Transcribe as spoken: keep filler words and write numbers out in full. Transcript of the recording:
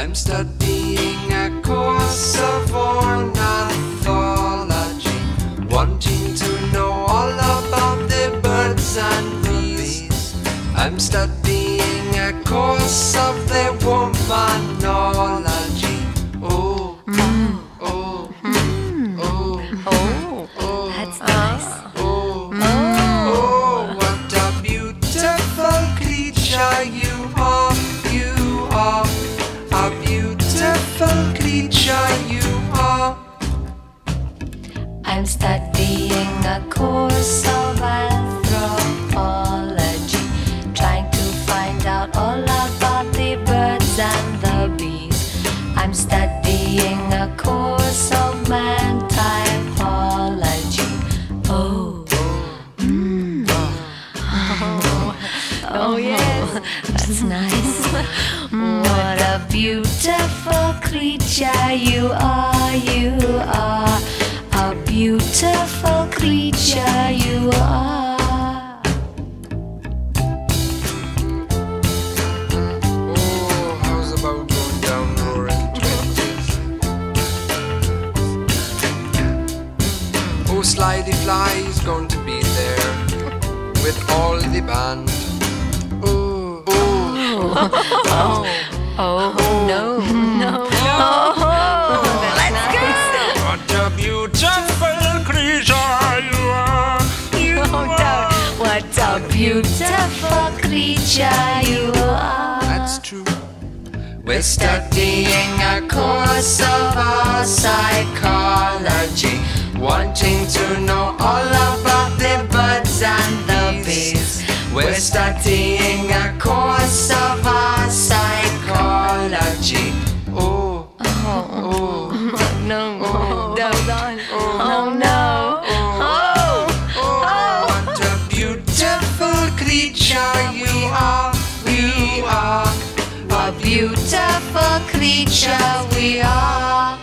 I'm studying a course of ornithology, wanting to know all about the birds and bees. I'm studying a course of the womanology. Oh, Mm. oh, Mm. oh, Oh, oh, that's nice. oh, Oh. oh, what a beautiful creature you are, you are. A beautiful creature you are. I'm studying a course of anthropology, trying to find out all about the birds and the bees. I'm studying a course of man typology. Oh, mm. oh, oh yes, that's nice. What a beautiful creature you are, you are. A beautiful creature you are. Oh, how's about going down roaring twenties? Oh, Slidey Fly is going to be there with all the band. Oh, oh, Oh, oh, no, no, no. Let's go. what a beautiful creature you are. You Oh, are. don't. What a beautiful creature you are. That's true. We're studying a course of our psychology, wanting to know all about the birds and the bees. We're studying a course of our psychology. Oh, Oh, oh, no, Oh. don't. oh, Oh, no. Oh, oh, what a beautiful creature you are, you are. a beautiful creature we are.